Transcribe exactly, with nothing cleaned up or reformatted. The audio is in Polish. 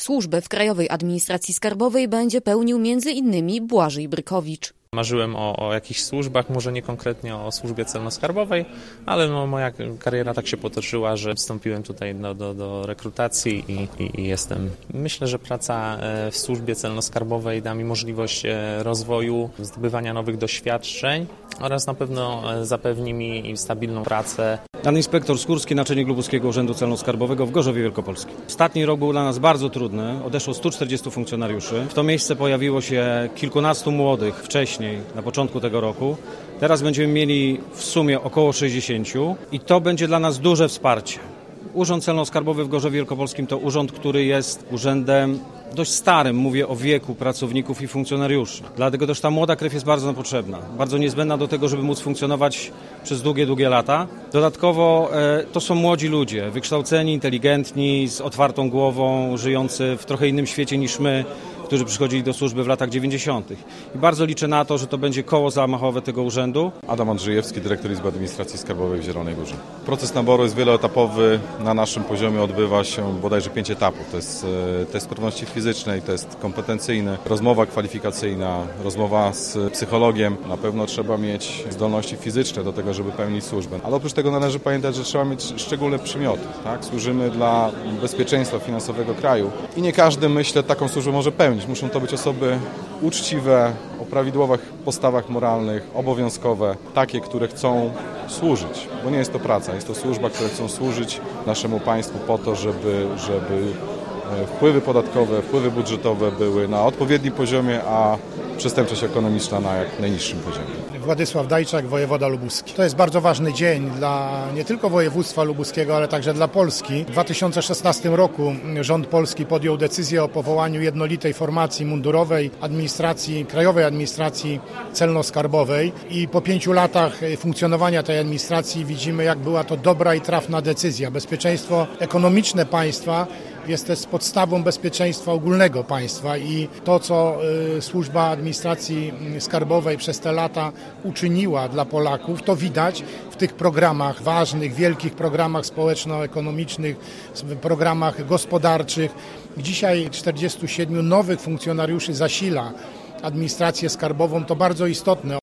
Służbę w Krajowej Administracji Skarbowej będzie pełnił między innymi Błażej Brykowicz. Marzyłem o, o jakichś służbach, może nie konkretnie o służbie celno-skarbowej, ale no, moja kariera tak się potoczyła, że wstąpiłem tutaj do, do, do rekrutacji i, i, i jestem. Myślę, że praca w służbie celno-skarbowej da mi możliwość rozwoju, zdobywania nowych doświadczeń oraz na pewno zapewni mi stabilną pracę. Pan inspektor Skórski, naczelnik Lubuskiego Urzędu Celno-Skarbowego w Gorzowie Wielkopolskim. Ostatni rok był dla nas bardzo trudny, odeszło stu czterdziestu funkcjonariuszy. W to miejsce pojawiło się kilkunastu młodych wcześniej, na początku tego roku. Teraz będziemy mieli w sumie około sześćdziesięciu i to będzie dla nas duże wsparcie. Urząd Celno-Skarbowy w Gorzowie Wielkopolskim to urząd, który jest urzędem dość starym, mówię o wieku pracowników i funkcjonariuszy. Dlatego też ta młoda krew jest bardzo potrzebna, bardzo niezbędna do tego, żeby móc funkcjonować przez długie, długie lata. Dodatkowo e, to są młodzi ludzie, wykształceni, inteligentni, z otwartą głową, żyjący w trochę innym świecie niż my, którzy przychodzili do służby w latach dziewięćdziesiątych. I bardzo liczę na to, że to będzie koło zamachowe tego urzędu. Adam Andrzejewski, dyrektor Izby Administracji Skarbowej w Zielonej Górze. Proces naboru jest wieloetapowy, na naszym poziomie odbywa się bodajże pięć etapów. To jest test sprawności fizycznej, test kompetencyjny, rozmowa kwalifikacyjna, rozmowa z psychologiem. Na pewno trzeba mieć zdolności fizyczne do tego, żeby pełnić służbę. Ale oprócz tego należy pamiętać, że trzeba mieć szczególne przymioty. Tak? Służymy dla bezpieczeństwa finansowego kraju i nie każdy, myślę, taką służbę może pełnić. Muszą to być osoby uczciwe, o prawidłowych postawach moralnych, obowiązkowe, takie, które chcą służyć, bo nie jest to praca, jest to służba, które chcą służyć naszemu państwu po to, żeby, żeby wpływy podatkowe, wpływy budżetowe były na odpowiednim poziomie, a przestępczość ekonomiczna na jak najniższym poziomie. Władysław Dajczak, wojewoda lubuski. To jest bardzo ważny dzień dla nie tylko województwa lubuskiego, ale także dla Polski. W dwa tysiące szesnastym roku rząd polski podjął decyzję o powołaniu jednolitej formacji mundurowej administracji, Krajowej Administracji Celno-Skarbowej i po pięciu latach funkcjonowania tej administracji widzimy, jak była to dobra i trafna decyzja. Bezpieczeństwo ekonomiczne państwa jest też podstawą bezpieczeństwa ogólnego państwa i to, co y, Służba Administracji Skarbowej przez te lata uczyniła dla Polaków, to widać w tych programach, ważnych, wielkich programach społeczno-ekonomicznych, programach gospodarczych. Dzisiaj czterdziestu siedmiu nowych funkcjonariuszy zasila administrację skarbową, to bardzo istotne.